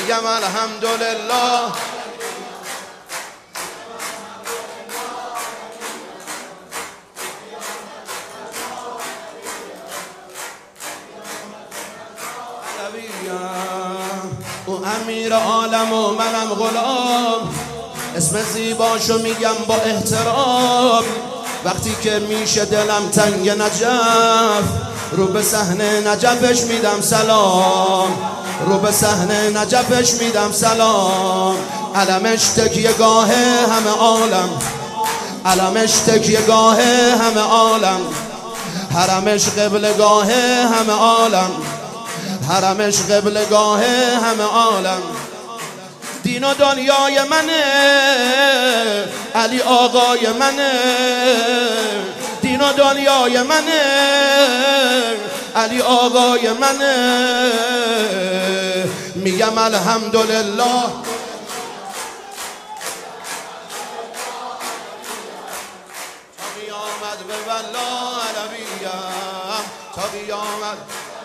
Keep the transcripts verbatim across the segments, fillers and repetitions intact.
میگم الحمدلله. او امیر عالم و منم غلام، اسم زیباشو میگم با احترام. وقتی که میشه دلم تنگ نجف، رو به صحنه نجفش میدم سلام، رو به صحنه نجفش میدم سلام. علمش تکیه گاه همه عالم، علمش تکیه گاه همه عالم، حرمش قبلگاه همه عالم، حرمش قبلگاه همه عالم. دین و دنیای منه، علی آقای منه. دین و دنیای منه، علی آقای منه. میگم الحمدلله. تا قیامت به والله علویم، تا قیامت.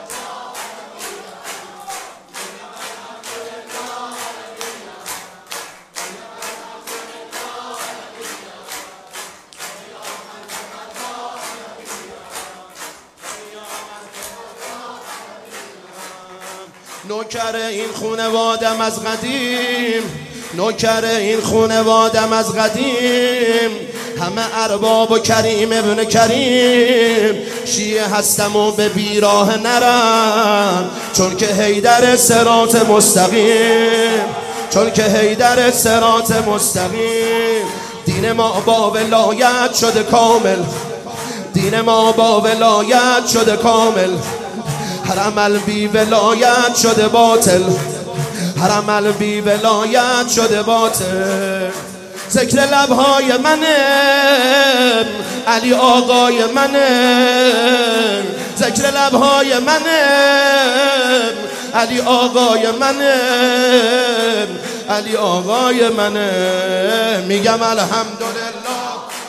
نوکر این خونوادم از قدیم، نوکر این خونوادم از قدیم. همه ارباب و کریم ابن کریم. شیعه هستم و به بیراه نرم، چون که حیدر صراط مستقیم، چون که حیدر صراط مستقیم. دین ما با ولایت شده کامل، دین ما با ولایت شده کامل. هر عمل بی ولایت شده باطل، هر عمل بی ولایت شده باطل. ذکر لبهای منه، علی آقای منه. ذکر لبهای منه، علی آقای منه، علی آقای منه. میگم الحمدلله.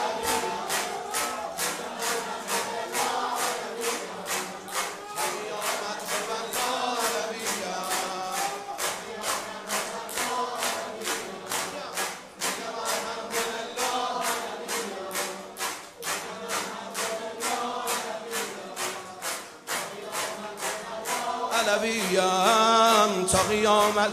علویم تا قیامت.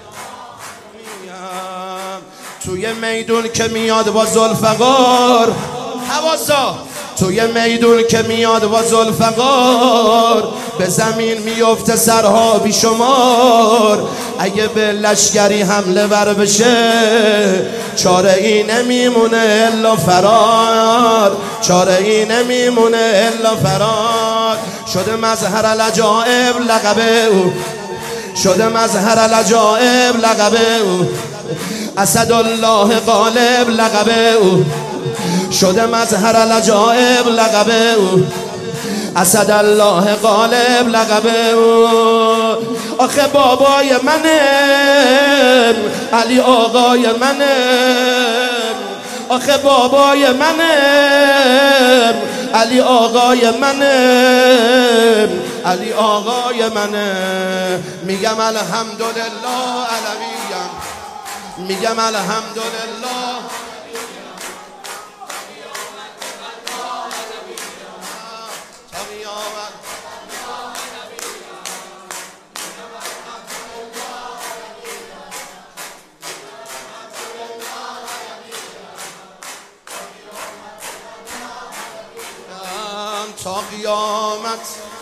توی میدون که میاد با ذوالفقار، حواسا توی میدون که میاد با ذوالفقار. به زمین میفته سرها بی شمار. اگه به لشکری حمله ور بشه، چاره ای نمیمونه الا فرار، چاره ای نمیمونه الا فرار. شده مظهر العجائب لقب او، شده مظهر العجائب لقب او. اسدالله غالب لقب او، شده مظهر العجائب لقب او. اسدالله غالب لقب او. آخه بابای منه، علی آقای منه. آخه بابای منه، علی آقای منه، علی آقای منه. میگم الحمدلله علویم، میگم الحمدلله. تا قیامت